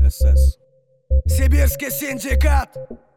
СС. Сибирский синдикат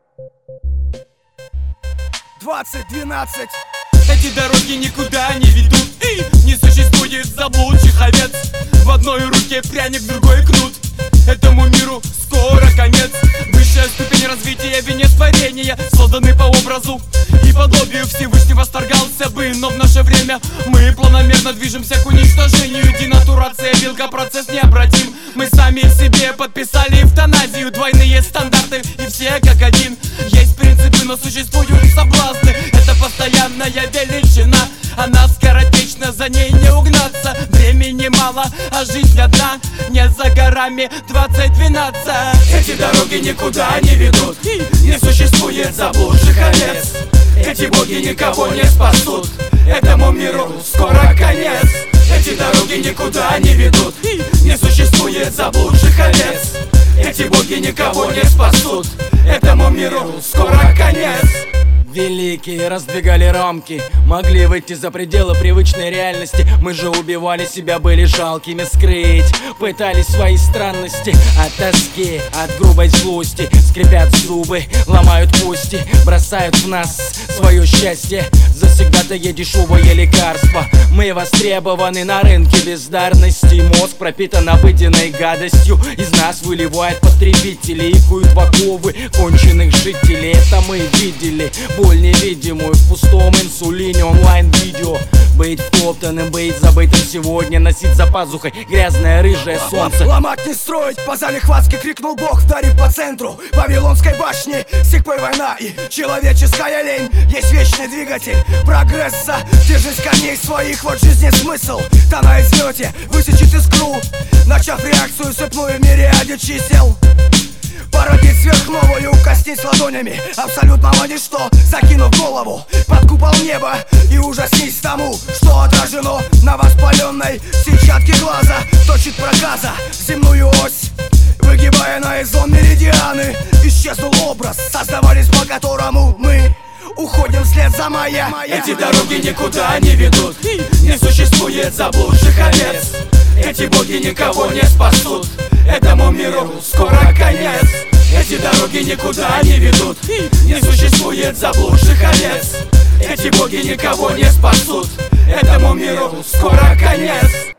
2012. Эти дороги никуда не ведут, и не существует заблудших овец. В одной руке пряник, в другой кнут. Этому миру скоро конец. Высшая ступень развития, венец творения, созданы по образу и подобию Всевышнего, восторгался бы. Но в наше время мы планомерно движемся к уничтожению. Денатурация, процесс необратим. Мы сами себе подписали эвтаназию. Двойные стандарты и все как один. Есть принципы, но существуют соблазны. Это постоянная величина, она скоротечна, за ней не угнаться. Времени мало, а жизнь одна, не за горами 2012. Эти дороги никуда не ведут, не существует заблудших овец. Эти боги никого не спасут, этому миру скоро конец. Эти дороги никуда не ведут, не существует заблудших овец. Эти боги никого не спасут, этому миру скоро конец. Великие раздвигали рамки, могли выйти за пределы привычной реальности. Мы же убивали себя, были жалкими, скрыть пытались свои странности. От тоски, от грубой злости скрипят зубы, ломают кости, бросают в нас свое счастье. Завсегдатае дешевое лекарство. Мы востребованы на рынке бездарности. Мозг пропитан обыденной гадостью, из нас выливают потребители и куют в оковы конченых жителей. Это мы видели боль невидимую в пустом инсулине, онлайн-видео. Быть втоптанным, быть забытым сегодня, носить за пазухой грязное рыжее солнце. Ломать не строить, по залихватски крикнул Бог, вдарив по центру Вавилонской башни. Степой война и человеческая лень есть вечный двигатель прогресса. Держись корней своих, вот жизни смысл. Та на излете высечет искру, начав реакцию сыпную в мириаде чисел. Породить сверхновую, коснись ладонями абсолютного ничто, закинув голову под купол неба и ужаснись тому, что отражено на воспаленной сетчатке глаза. Точит проказа в земную ось, выгибая на излом меридианы. Исчезнул образ, создавались по которому мы уходим вслед за Майя. Эти дороги никуда не ведут, не существует заблудших овец. Эти боги никого не спасут, этому миру скоро конец. Эти дороги никуда не ведут, не существует заблудших овец. Эти боги никого не спасут, этому миру скоро конец.